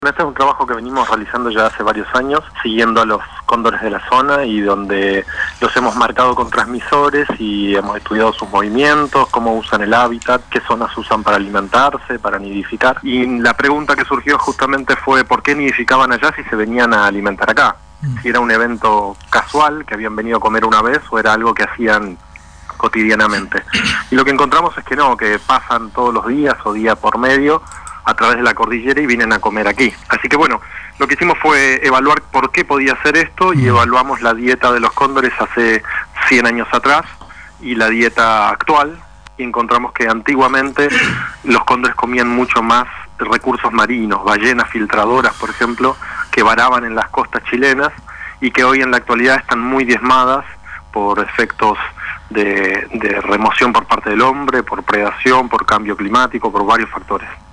Este es un trabajo que venimos realizando ya hace varios años, siguiendo a los cóndores de la zona y donde los hemos marcado con transmisores y hemos estudiado sus movimientos, cómo usan el hábitat, qué zonas usan para alimentarse, para nidificar. Y la pregunta que surgió justamente fue ¿por qué nidificaban allá si se venían a alimentar acá? Si era un evento casual, que habían venido a comer una vez, o era algo que hacían cotidianamente. Y lo que encontramos es que no, que pasan todos los días o día por medio a través de la cordillera y vienen a comer aquí. Así que bueno, lo que hicimos fue evaluar por qué podía ser esto y evaluamos la dieta de los cóndores hace 100 años atrás y la dieta actual, y encontramos que antiguamente los cóndores comían mucho más recursos marinos, ballenas filtradoras, por ejemplo, que varaban en las costas chilenas y que hoy en la actualidad están muy diezmadas por efectos de remoción por parte del hombre, por predación, por cambio climático, por varios factores.